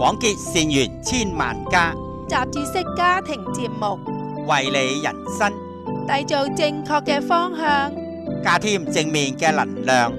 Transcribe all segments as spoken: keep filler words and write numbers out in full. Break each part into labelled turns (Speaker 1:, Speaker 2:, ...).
Speaker 1: 廣結善緣千萬家，
Speaker 2: 雜誌式家庭節目，
Speaker 1: 為你人生
Speaker 2: 締造正確嘅方向，
Speaker 1: 加添正面嘅能量。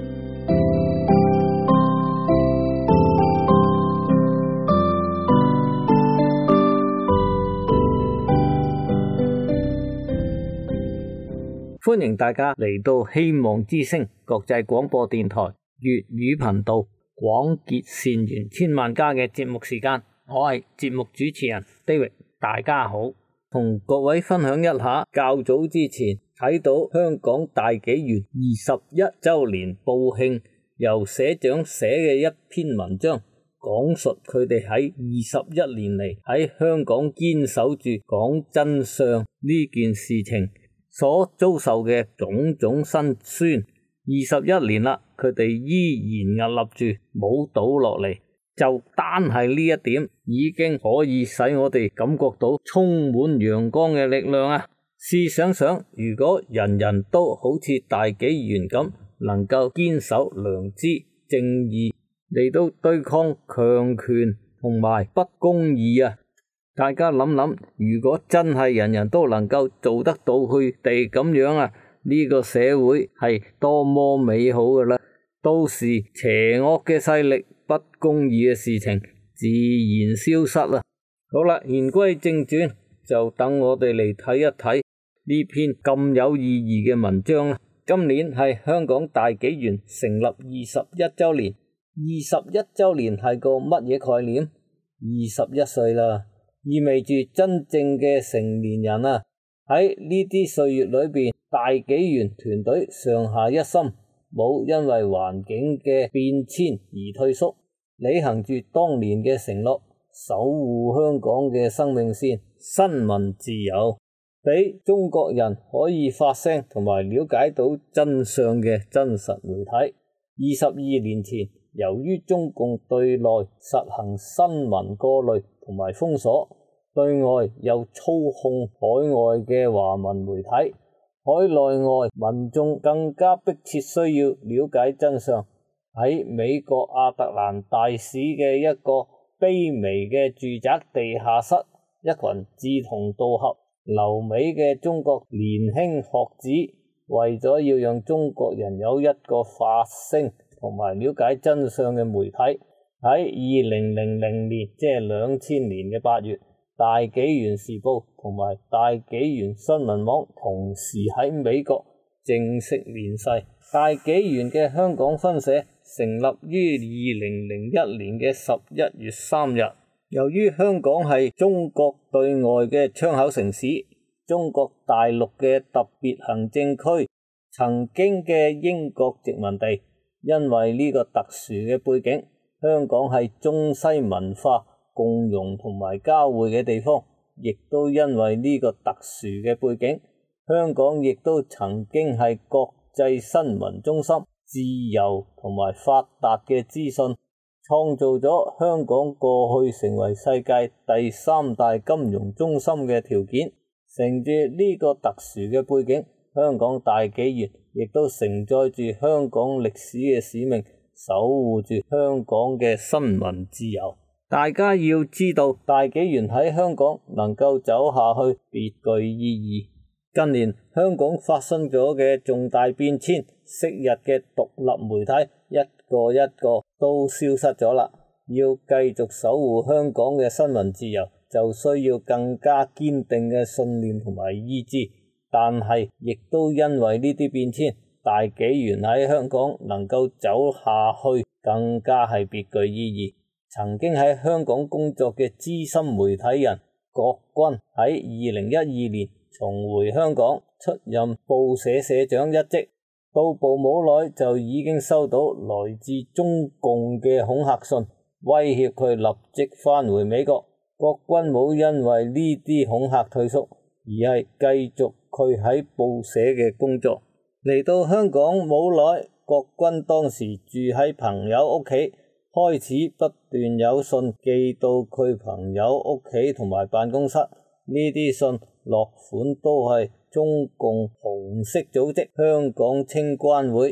Speaker 3: 歡迎大家嚟到希望之聲國際廣播電台粵語頻道廣結善緣千萬家嘅節目時間，我係節目主持人 David， 大家好，同各位分享一下較早之前睇到香港大紀元二十一周年報慶，由社長寫嘅一篇文章，講述佢哋喺二十一年嚟喺香港堅守住講真相呢件事情所遭受嘅種種辛酸。二十一年啦，佢哋依然屹立住，冇倒落嚟。就單係呢一點，已經可以使我哋感覺到充滿陽光嘅力量啊！試想想，如果人人都好似大紀元咁，能夠堅守良知正義嚟到對抗強權同埋不公義啊！大家諗諗，如果真係人人都能夠做得到佢哋咁樣啊，呢個社會係多麼美好㗎啦！到時邪惡嘅勢力、不公義嘅事情自然消失啦。好啦，言歸正傳，就等我哋嚟睇一睇呢篇咁有意義嘅文章啦。今年係香港大紀元成立二十一周年，二十一周年係個乜嘢概念？二十一歲啦，意味住真正嘅成年人啊！喺呢啲歲月裏邊，大紀元團隊上下一心，冇因為環境嘅變遷而退縮，履行住當年嘅承諾，守護香港嘅生命線、新聞自由，俾中國人可以發聲同埋了解到真相嘅真實媒體。二十二年前，由於中共對內實行新聞過濾同埋封鎖，對外又操控海外嘅華文媒體，海內外民眾更加迫切需要了解真相。喺美國亞特蘭大市嘅一個卑微嘅住宅地下室，一群志同道合、留美嘅中國年輕學子，為咗要讓中國人有一個發聲同埋了解真相嘅媒體，喺二零零零年，即係兩千年嘅八月，大紀元時報同埋大紀元新聞網同時喺美國正式面世。大紀元嘅香港分社成立於二零零一年嘅十一月三日。由於香港係中國對外嘅窗口城市，中國大陸嘅特別行政區，曾經嘅英國殖民地，因為呢個特殊嘅背景，香港係中西文化共融同埋交匯嘅地方，亦都因為呢個特殊嘅背景，香港亦都曾經係國際新聞中心、自由同埋發達嘅資訊，創造咗香港過去成為世界第三大金融中心嘅條件。乘住呢個特殊嘅背景，香港大紀元亦都承載住香港歷史嘅使命，守護住香港嘅新聞自由。大家要知道，大紀元喺香港能夠走下去，別具意義。近年香港發生咗嘅重大變遷，昔日嘅獨立媒體一個一個都消失咗啦。要繼續守護香港嘅新聞自由，就需要更加堅定嘅信念同埋意志。但係亦都因為呢啲變遷，大紀元喺香港能夠走下去，更加係別具意義。曾經喺香港工作嘅資深媒體人郭君喺二零一二年重回香港，出任報社社長一職。到埗冇耐就已經收到來自中共嘅恐嚇信，威脅佢立即返回美國。郭君冇因為呢啲恐嚇退縮，而係繼續佢喺報社嘅工作。嚟到香港冇耐，郭君當時住喺朋友屋企，開始不斷有信寄到佢朋友屋企同埋辦公室，呢啲信落款都係中共紅色組織香港青關會。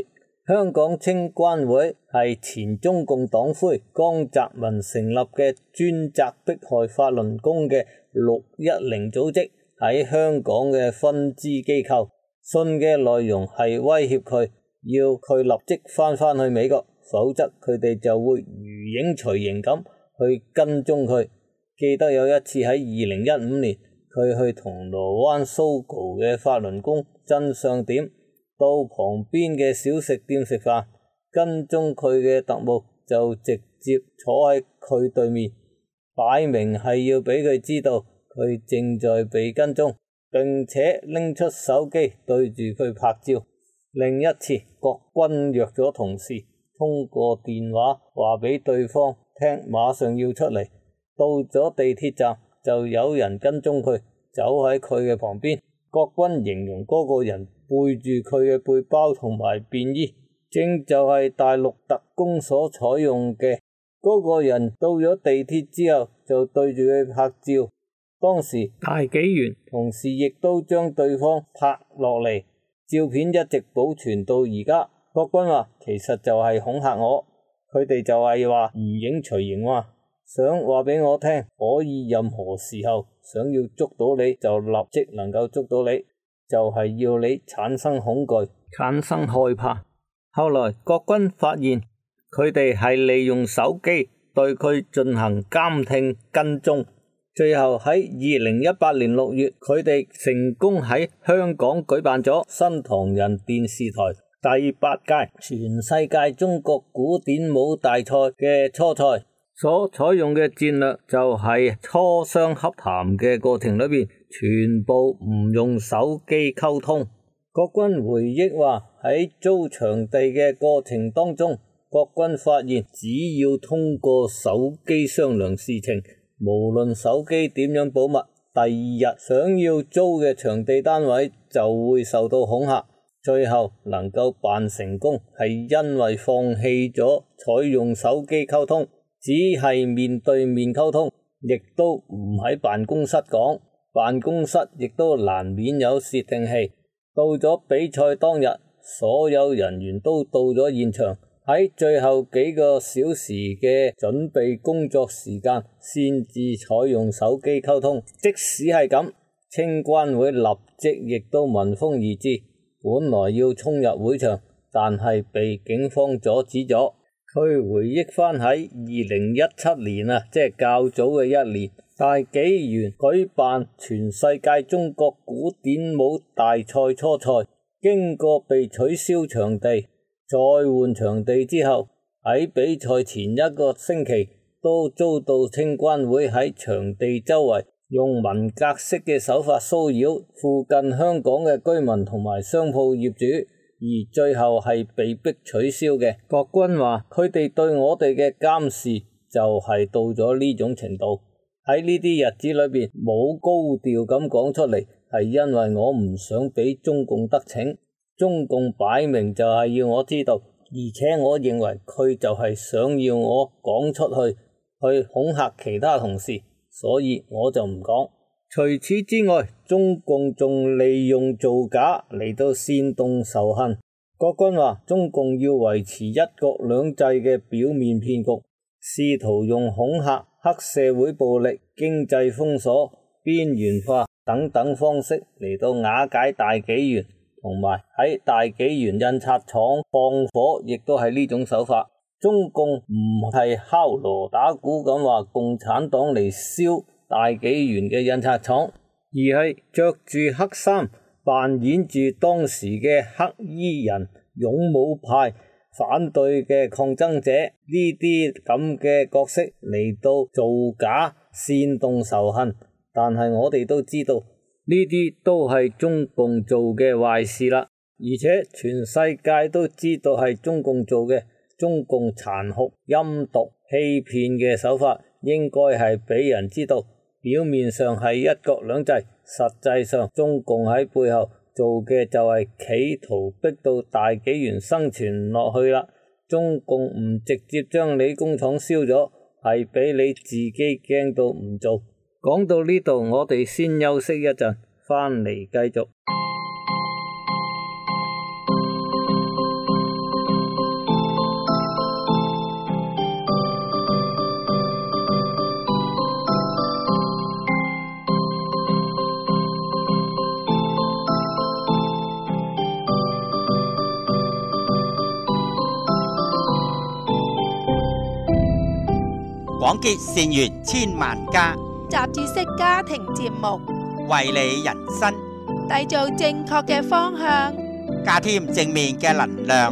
Speaker 3: 香港青關會係前中共黨魁江澤民成立嘅專責迫害法輪功嘅六一零組織喺香港嘅分支機構。信嘅內容係威脅佢，要佢立即翻返去美國，否則佢哋就會如影隨形咁去跟蹤佢。記得有一次喺二零一五年，佢去銅鑼灣 Sogo 嘅法輪功真相點到旁邊嘅小食店食飯，跟蹤佢嘅特務就直接坐喺佢對面，擺明係要俾佢知道佢正在被跟蹤，並且拎出手機對住佢拍照。另一次，國軍約咗同事通過電話話俾對方聽，馬上要出嚟。到咗地鐵站就有人跟蹤佢，走喺佢嘅旁邊。國軍形容嗰個人背住佢嘅背包同埋便衣，正就係大陸特工所採用嘅。嗰個人到咗地鐵之後就對住佢拍照，當時大紀元同時亦都將對方拍落嚟，照片一直保存到而家。國軍話其實就係恐嚇我，佢哋就係話如影隨形話，想話俾我聽，可以任何時候想要捉到你就立即能夠捉到你，就係要你產生恐懼，產生害怕。後來國軍發現佢哋係利用手機對佢進行監聽跟蹤，最後喺二零一八年六月，佢哋成功喺香港舉辦咗新唐人電視台第八屆全世界中國古典舞大賽嘅初賽。所採用嘅戰略就係磋商洽談嘅過程裏邊，全部唔用手機溝通。國軍回憶話喺租場地嘅過程當中，國軍發現只要通過手機商量事情，無論手機點樣保密，第二日想要租嘅場地單位就會受到恐嚇。最後能夠辦成功係因為放棄咗採用手機溝通，只係面對面溝通，亦都唔喺辦公室講，辦公室亦都難免有竊聽器。到咗比賽當日，所有人員都到咗現場，喺最後幾個小時嘅準備工作時間先至採用手機溝通。即使係咁，青關會立即亦都聞風而至，本來要衝入會場，但係被警方阻止咗。佢回憶翻喺二零一七年啊，即係較早嘅一年，大紀元舉辦全世界中國古典舞大賽初賽，經過被取消場地、再換場地之後，喺比賽前一個星期都遭到青關會喺場地周圍用文革式嘅手法騷擾附近香港嘅居民同埋商鋪業主。而最後係被迫取消嘅。國軍話佢哋對我哋嘅監視就係到咗呢種程度。喺呢啲日子裏邊冇高調咁講出嚟，係因為我唔想俾中共得逞。中共擺明就係要我知道，而且我認為佢就係想要我講出去，去恐嚇其他同事，所以我就唔講。除此之外，中共仲利用造假嚟到煽動仇恨。國軍話中共要維持一國兩制嘅表面騙局，試圖用恐嚇、黑社會暴力、經濟封鎖、邊緣化等等方式嚟到瓦解大紀元，同埋喺大紀元印刷廠放火，亦都係呢種手法。中共唔係敲鑼打鼓咁話共產黨嚟燒大紀元嘅印刷廠，而係着住黑衫扮演住當時嘅黑衣人、勇武派反對嘅抗爭者，呢啲咁嘅角色嚟到造假煽動仇恨。但係我哋都知道呢啲都係中共做嘅壞事啦，而且全世界都知道係中共做嘅。中共殘酷、陰毒、欺騙嘅手法應該係俾人知道。表面上係一國兩制，實際上中共喺背後做嘅就係企圖逼到大紀元生存落去啦。中共唔直接將你工廠燒咗，係俾你自己驚到唔做。講到呢度，我哋先休息一陣，翻嚟繼續。
Speaker 1: 廣結善緣千萬家，
Speaker 2: 雜誌式家庭節目，
Speaker 1: 為你人生
Speaker 2: 締造正確嘅方向，
Speaker 1: 加添正面嘅能量。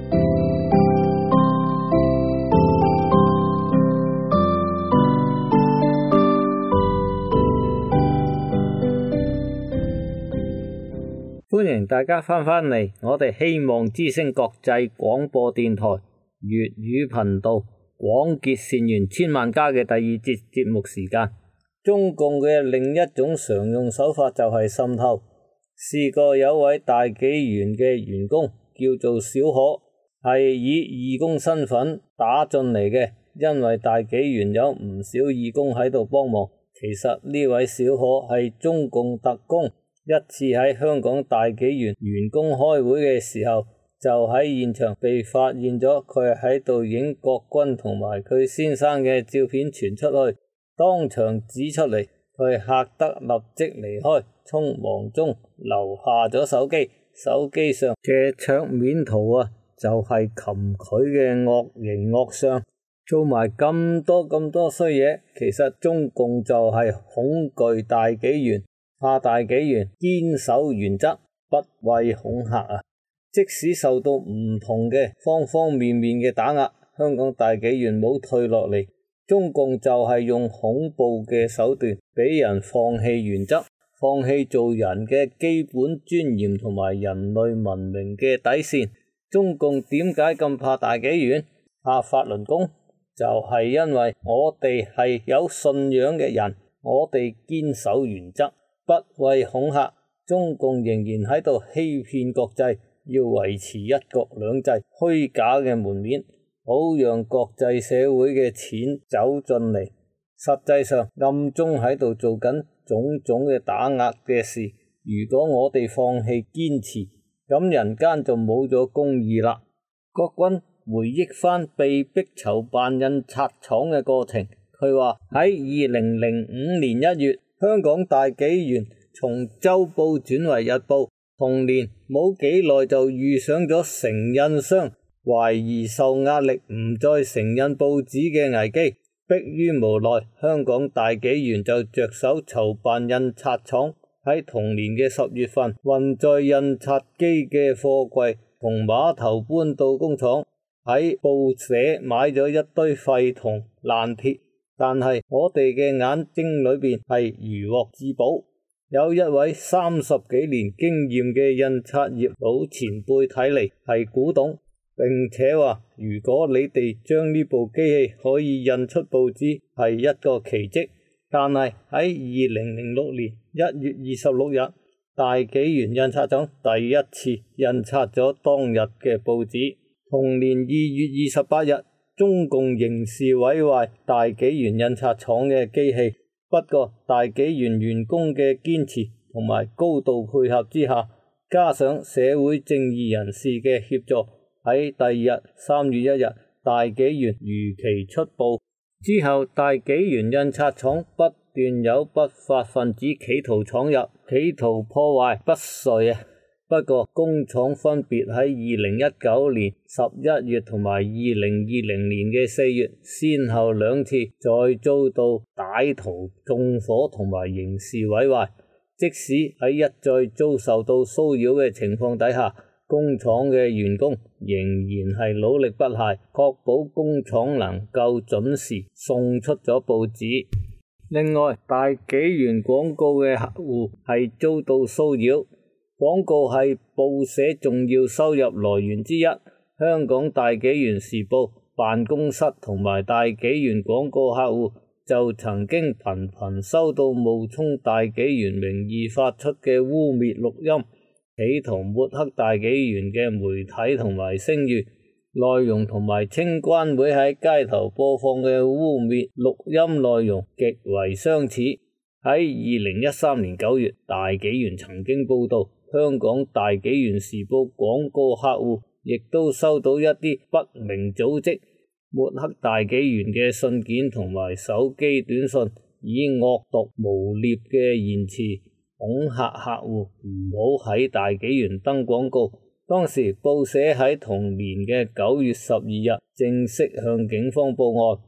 Speaker 3: 歡迎大家翻返嚟，我哋希望之聲國際廣播電台粵語頻道廣結善緣千萬家嘅第二節節目時間。中共嘅另一種常用手法就係滲透。試過有位大紀元嘅員工叫做小可，係以義工身份打進嚟嘅，因為大紀元有唔少義工喺度幫忙。其實呢位小可係中共特工。一次喺香港大紀元員工開會嘅時候，就喺現場被發現咗佢喺度影國軍同埋佢先生嘅照片傳出去，當場指出嚟，佢嚇得立即離開，匆忙中留下咗手機，手機上嘅桌面圖啊就係擒佢嘅惡形惡相，做埋咁多咁多衰嘢。其實中共就係恐懼大紀元，怕大紀元堅守原則，不畏恐嚇啊！即使受到唔同嘅方方面面嘅打壓，香港大紀元冇退落嚟，中共就係用恐怖嘅手段俾人放棄原則，放棄做人嘅基本尊嚴同埋人類文明嘅底線。中共點解咁怕大紀元？怕法輪功？就係因為我哋係有信仰嘅人，我哋堅守原則，不畏恐嚇。中共仍然喺度欺騙國際，要維持一國兩制虛假嘅門面，好讓國際社會嘅錢走進嚟，實際上暗中喺度做緊種種嘅打壓嘅事。如果我哋放棄堅持，咁人間就冇咗公義啦。國軍回憶翻被逼籌辦印刷廠嘅過程，佢話喺二零零五年一月，香港大紀元從週報轉為日報，同年冇幾耐就遇上咗承印商懷疑受壓力唔再承印報紙嘅危機，迫於無奈，香港大紀元就着手籌辦印刷廠。喺同年嘅十月份，運載印刷機嘅貨櫃從碼頭搬到工廠，喺報社買咗一堆廢銅爛鐵，但係我哋嘅眼睛裏邊係如獲至寶。有一位三十幾年經驗嘅印刷業老前輩睇嚟係古董，並且話如果你哋將呢部機器可以印出報紙係一個奇蹟。但係喺二零零六年一月二十六日，大紀元印刷廠第一次印刷咗當日嘅報紙。同年二月二十八日，中共刑事毀壞大紀元印刷廠嘅機器。不過大紀元員工嘅堅持同埋高度配合之下，加上社會正義人士嘅協助，喺第二日三月一日，大紀元如期出報。之後大紀元印刷廠不斷有不法分子企圖闖入，企圖破壞不遂啊！不過工廠分別喺二零一九年十一月同埋二零二零年嘅四月，先後兩次再遭到歹徒縱火同埋刑事毀壞。即使喺一再遭受到騷擾嘅情況底下，工廠嘅員工仍然係努力不懈，確保工廠能夠準時送出咗報紙。另外，大紀元廣告嘅客戶係遭到騷擾，廣告係報社重要收入來源之一。香港大紀元時報辦公室同埋大紀元廣告客戶就曾經頻頻收到冒充大紀元名義發出嘅污蔑錄音，企圖抹黑大紀元嘅媒體同埋聲譽，內容同埋清關會喺街頭播放嘅污蔑錄音內容極為相似。喺二零一三年九月，大紀元曾經報道，香港大紀元時報廣告客戶亦都收到一啲不明組織抹黑大紀元嘅信件同埋手機短信，以惡毒誣衊嘅言辭恐嚇客戶唔好喺大紀元登廣告。當時報社喺同年嘅九月十二日正式向警方報案。二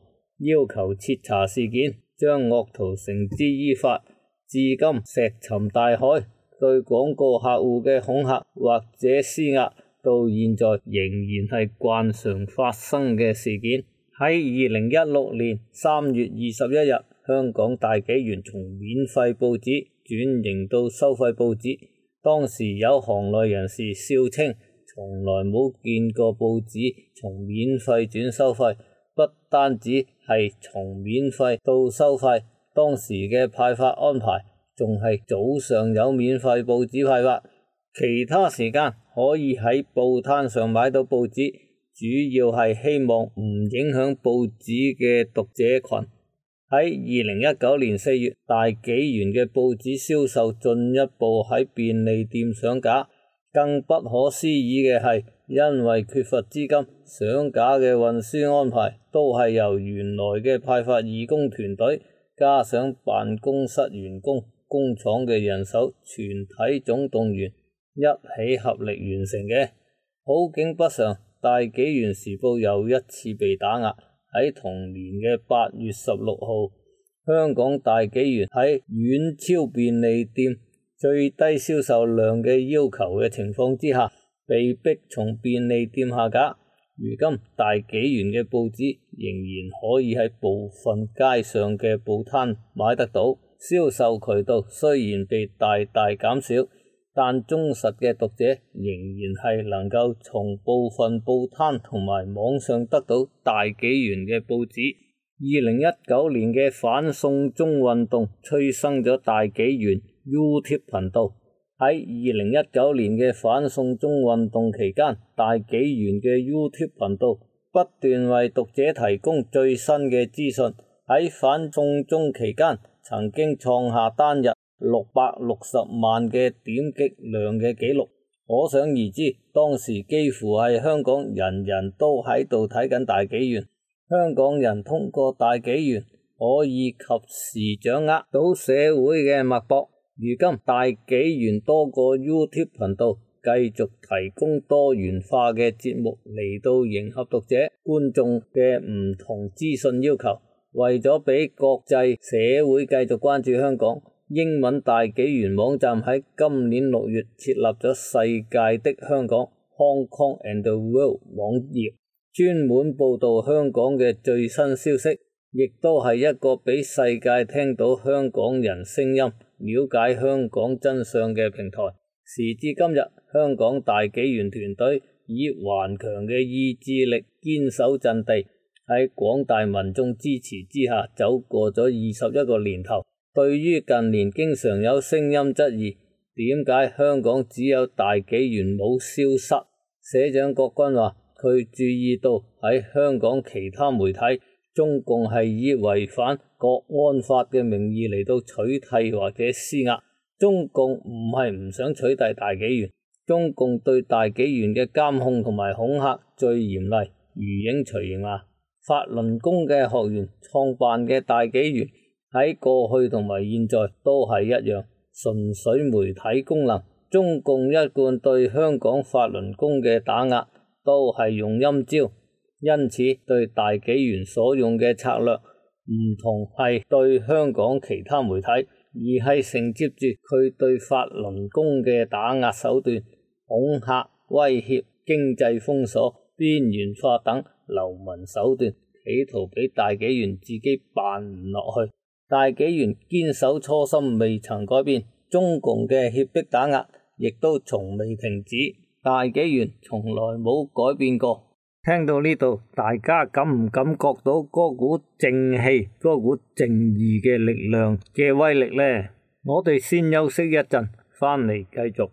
Speaker 3: 要求徹查事件，將惡徒繩之以法，至今石沉大海。對廣告客戶嘅恐嚇或者施壓，到現在仍然係慣常發生嘅事件。喺二零一六年三月二十一日，香港大紀元從免費報紙轉型到收費報紙。當時有行內人士笑稱，從來冇見過報紙從免費轉收費，不單止係從免費到收費，當時嘅派發安排仲係早上有免費報紙派發，其他時間可以喺報攤上買到報紙，主要係希望唔影響報紙嘅讀者群。喺二零一九年四月，大紀元嘅報紙銷售進一步喺便利店上架，更不可思議嘅係，因為缺乏資金，上架嘅運輸安排都係由原來嘅派發義工團隊加上辦公室員工、工廠嘅人手全體總動員一起合力完成嘅。好景不常，大紀元時報又一次被打壓。喺同年嘅八月十六號，香港大紀元喺遠超便利店最低銷售量嘅要求嘅情況之下，被迫從便利店下架。如今大紀元嘅報紙仍然可以喺部分街上嘅報攤買得到，銷售渠道雖然被大大減少，但忠實嘅讀者仍然係能夠從部分報攤同埋網上得到大紀元嘅報紙。二零一九年嘅反送中運動催生咗大紀元 YouTube 頻道。喺二零一九年嘅反送中運動期間，大紀元嘅 YouTube 頻道不斷為讀者提供最新嘅資訊。喺反送中期間，曾經創下單日六百六十萬嘅點擊量嘅紀錄，可想而知，當時幾乎係香港人人都喺度睇緊大紀元。香港人通過大紀元可以及時掌握到社會嘅脈搏。如今大紀元多個 YouTube 頻道繼續提供多元化嘅節目嚟到迎合讀者觀眾嘅唔同資訊要求。為咗俾國際社會繼續關注香港，英文大紀元網站喺今年六月設立咗世界的香港 Hong Kong and the World 網頁，專門報道香港嘅最新消息，亦都係一個俾世界聽到香港人聲音、了解香港真相嘅平台。時至今日，香港大紀元團隊以頑強嘅意志力堅守陣地，喺廣大民眾支持之下走過咗二十一個年頭。對於近年經常有聲音質疑點解香港只有大紀元冇消失，社長郭軍話佢注意到喺香港其他媒體，中共係以違反國安法嘅名義嚟到取締或者施壓。中共唔係唔想取締大紀元，中共對大紀元嘅監控同埋恐嚇最嚴厲。余英隨形話，法輪功嘅學員創辦嘅大紀元喺過去同埋現在都係一樣，純粹媒體功能。中共一貫對香港法輪功嘅打壓都係用陰招，因此對大紀元所用嘅策略唔同係對香港其他媒體，而係承接住佢對法輪功嘅打壓手段，恐嚇、威脅、經濟封鎖、邊緣化等流氓手段，企圖俾大紀元自己辦唔落去。大紀元堅守初心未曾改變，中共嘅脅迫打壓亦都從未停止，大紀元從來冇改變過。聽到呢度，大家感唔感覺到嗰股正氣、嗰股正義嘅力量嘅威力呢？我哋先休息一陣，返嚟繼續。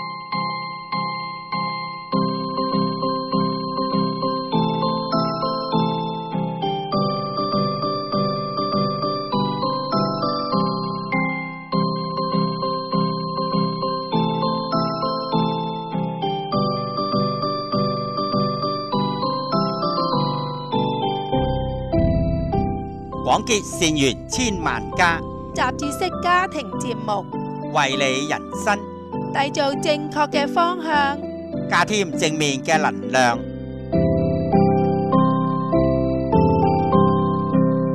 Speaker 1: 廣結善緣千萬家，
Speaker 2: 雜誌式家庭節目，
Speaker 1: 為你人生
Speaker 2: 締造正確嘅方向，
Speaker 1: 加添正面嘅能量。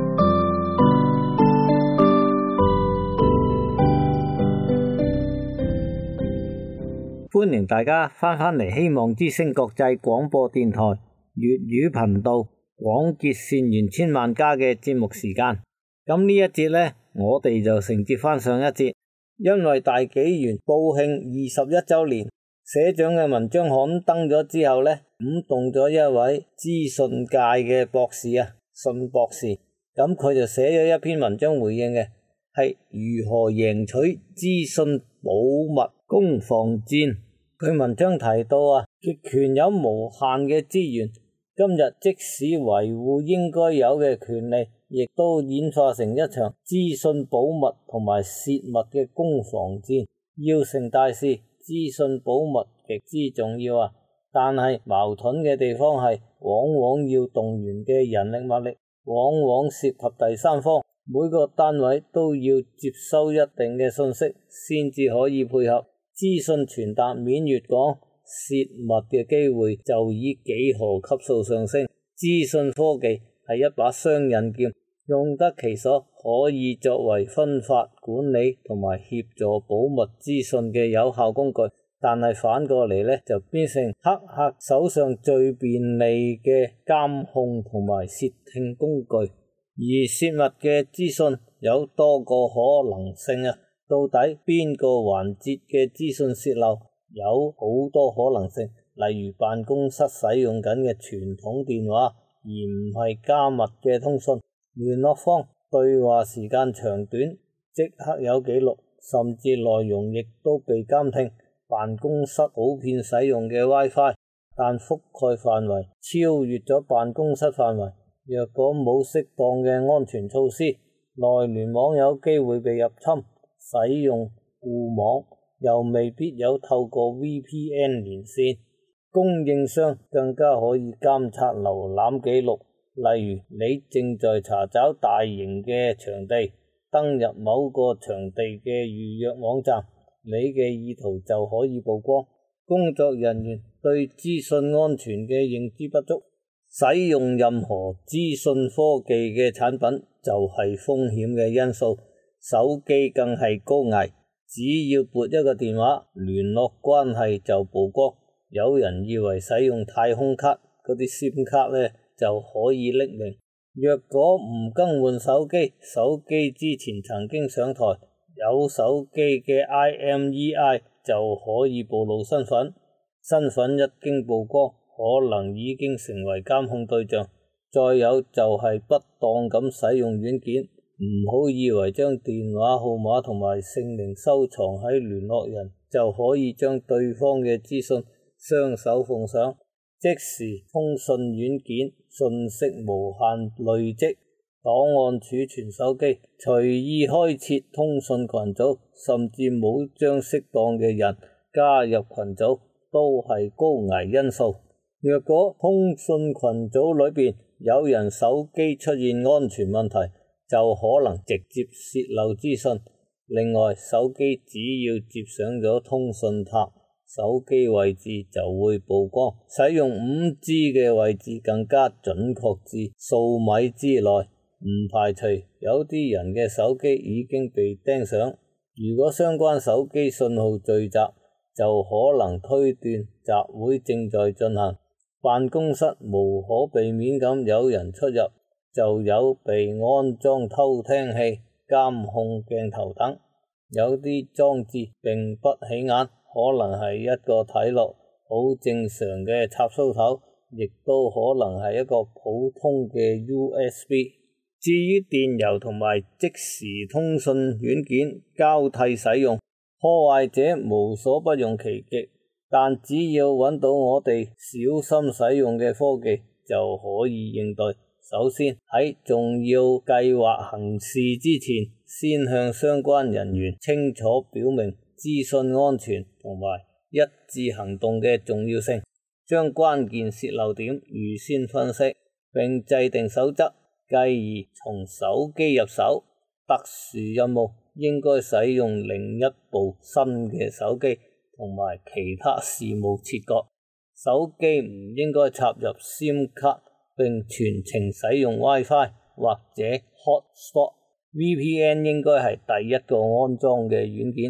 Speaker 3: 歡迎大家翻返嚟希望之聲國際廣播電台粵語頻道廣結善緣千萬家嘅節目時間。咁呢一節呢，我哋就承接翻上一節，因為大紀元報慶二十一周年，社長嘅文章刊登咗之後呢，鼓動咗一位資訊界嘅博士啊，信博士，咁佢就寫咗一篇文章回應嘅，係如何贏取資訊保密攻防戰。佢文章提到啊，極權有無限嘅資源，今日即使維護應該有嘅權利，亦都演化成一場資訊保密同埋泄密嘅攻防戰。要成大事，資訊保密極之重要啊！但係矛盾嘅地方係，往往要動員嘅人力物力，往往涉及第三方，每個單位都要接收一定嘅信息，先至可以配合。資訊傳達面越廣，泄密嘅機會就以幾何級數上升。資訊科技係一把雙刃劍，用得其所，可以作為分發、管理同埋協助保密資訊嘅有效工具，但係反過嚟呢，就變成黑客手上最便利嘅監控同埋竊聽工具。而泄密嘅資訊有多個可能性啊！到底邊個環節嘅資訊泄漏？有好多可能性，例如辦公室使用緊嘅傳統電話，而唔係加密嘅通訊。聯絡方對話時間長短即刻有記錄，甚至內容亦都被監聽。辦公室普遍使用嘅 WiFi， 但覆蓋範圍超越咗辦公室範圍。若果冇適當嘅安全措施，內聯網有機會被入侵。使用固網又未必有透過 V P N 連線，供應商更加可以監察瀏覽記錄。例如你正在查找大型嘅場地，登入某個場地嘅預約網站，你嘅意圖就可以曝光。工作人員對資訊安全嘅認知不足，使用任何資訊科技嘅產品就係風險嘅因素。手機更係高危，只要撥一個電話，聯絡關係就曝光。有人以為使用太空卡嗰啲 SIM 卡呢就可以匿名，若果唔更換手機，手機之前曾經上台，有手機嘅 I M E I 就可以暴露身份，身份一經曝光，可能已經成為監控對象。再有就係不當咁使用軟件。唔好以為將電話號碼同埋姓名收藏喺聯絡人，就可以將對方嘅資訊雙手奉上。即時通訊軟件信息無限累積，檔案儲存手機，隨意開設通訊群組，甚至冇將適當嘅人加入群組，都係高危因素。若果通訊群組裏邊有人手機出現安全問題，就可能直接洩漏資訊。另外，手機只要接上咗通訊塔，手機位置就會曝光。使用五 G 嘅位置更加準確至數米之內，唔排除有啲人嘅手機已經被盯上。如果相關手機信號聚集，就可能推斷集會正在進行。辦公室無可避免咁有人出入，就有被安裝偷聽器、監控鏡頭等。有啲裝置並不起眼，可能係一個睇落好正常嘅插蘇頭，亦都可能係一個普通嘅 U S B。至於電郵同埋即時通訊軟件交替使用，破壞者無所不用其極，但只要揾到我哋小心使用嘅科技，就可以應對。首先喺重要計劃行事之前，先向相關人員清楚表明資訊安全同埋一致行動嘅重要性，將關鍵洩漏點預先分析，並制定守則，繼而從手機入手。特殊任務應該使用另一部新嘅手機同埋其他事務切割，手機唔應該插入 SIM 卡，並全程使用 WiFi 或者 Hotspot。V P N 應該係第一個安裝嘅軟件，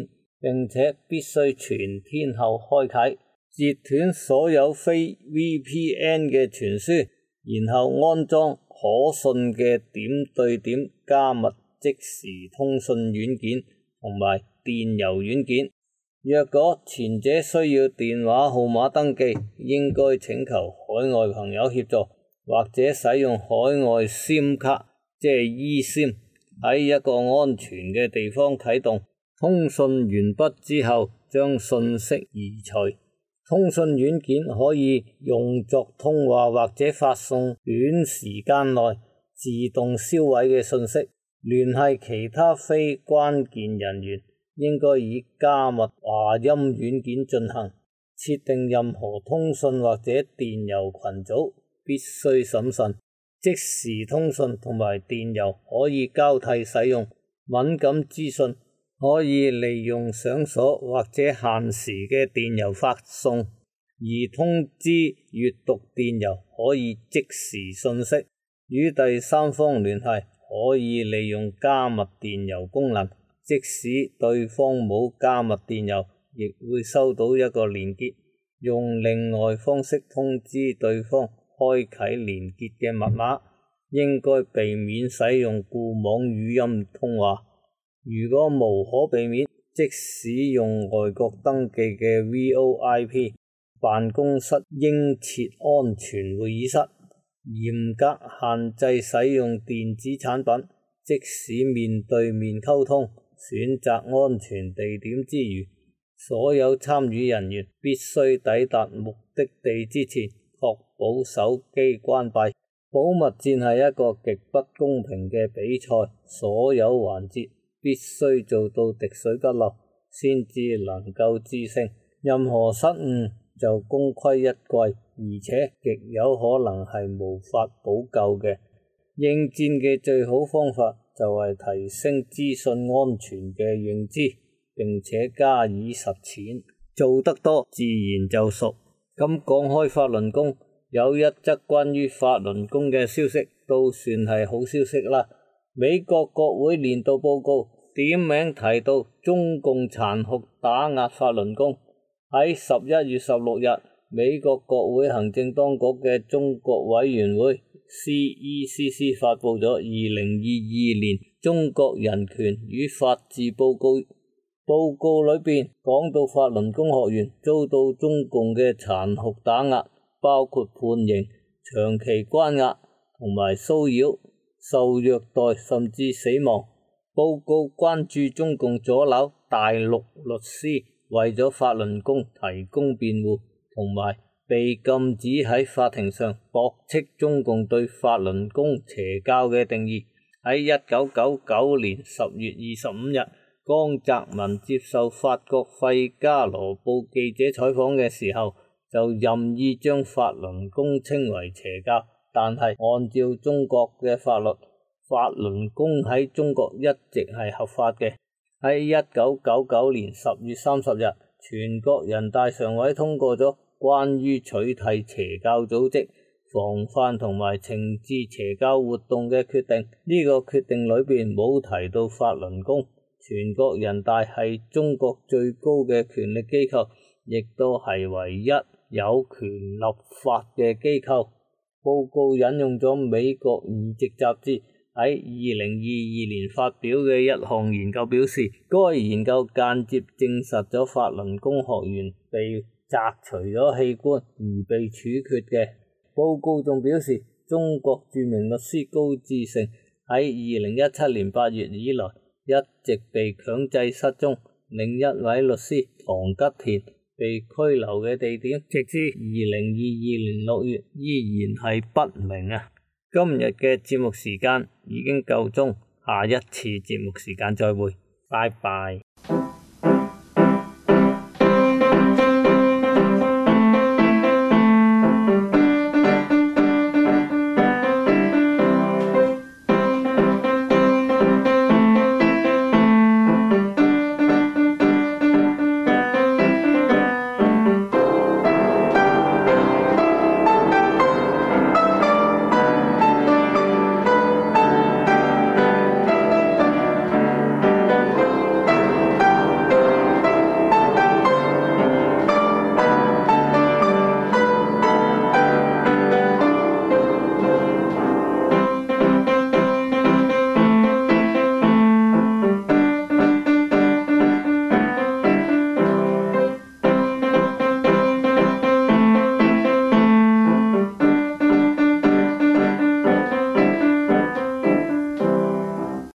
Speaker 3: 並且必須全天候開啟，截斷所有非 V P N 嘅傳輸，然後安裝可信嘅點對點加密即時通訊軟件同埋電郵軟件。若果前者需要電話號碼登記，應該請求海外朋友協助，或者使用海外 SIM 卡，即係 eSIM， 喺一個安全嘅地方啟動。通訊完畢之後，將信息移除。通訊軟件可以用作通話或者發送短時間內自動銷毀嘅信息。聯繫其他非關鍵人員應該以加密話音軟件進行。設定任何通訊或者電郵群組必須審慎。即時通訊同埋電郵可以交替使用。敏感資訊可以利用上鎖或者限時嘅電郵發送，而通知閱讀電郵可以即時信息。與第三方聯繫可以利用加密電郵功能，即使對方冇加密電郵，亦會收到一個連結，用另外方式通知對方開啟連結嘅密碼。應該避免使用固網語音通話。如果無可避免，即使用外國登記嘅 V O I P， 辦公室應設安全會議室，嚴格限制使用電子產品。即使面對面溝通，選擇安全地點之餘，所有參與人員必須抵達目的地之前，確保手機關閉。保密戰係一個極不公平嘅比賽，所有環節必須做到滴水不漏，先至能夠致勝。任何失誤就功虧一簣，而且極有可能係無法補救嘅。應戰嘅最好方法就係提升資訊安全嘅認知，並且加以實踐。做得多自然就熟。咁講開法輪功，有一則關於法輪功嘅消息，都算係好消息啦。美國國會年度報告點名提到中共殘酷打壓法輪功。喺十一月十六日，美國國會行政當局嘅中國委員會 C E C C 發佈咗二零二二年中國人權與法治報告。報告裏邊講到法輪功學員遭到中共嘅殘酷打壓，包括判刑、長期關押同埋騷擾、受虐待甚至死亡。報告關注中共阻撓大陸律師為咗法輪功提供辯護，同埋被禁止喺法庭上駁斥中共對法輪功邪教嘅定義。喺一九九九年十月二十五日，江澤民接受法國費加羅報記者採訪嘅時候，就任意將法輪功稱為邪教，但係按照中國嘅法律，法輪功喺中國一直係合法嘅。喺一九九九年十月三十日，全國人大常委通過咗關於取締邪教組織、防範同埋懲治邪教活動嘅決定。呢、這個決定裏邊冇提到法輪功。全國人大係中國最高嘅權力機構，亦都係唯一有權立法嘅機構。報告引用咗美國移植雜誌喺二零二二年發表嘅一項研究表示，該研究間接證實咗法輪功學員被摘除咗器官而被處決嘅。報告仲表示，中國著名律師高志成喺二零一七年八月以來一直被強制失蹤，另一位律師唐吉田被拘留嘅地點，直至二零二二年六月依然係不明啊！今日嘅節目時間已經夠鐘，下一次節目時間再會，拜拜。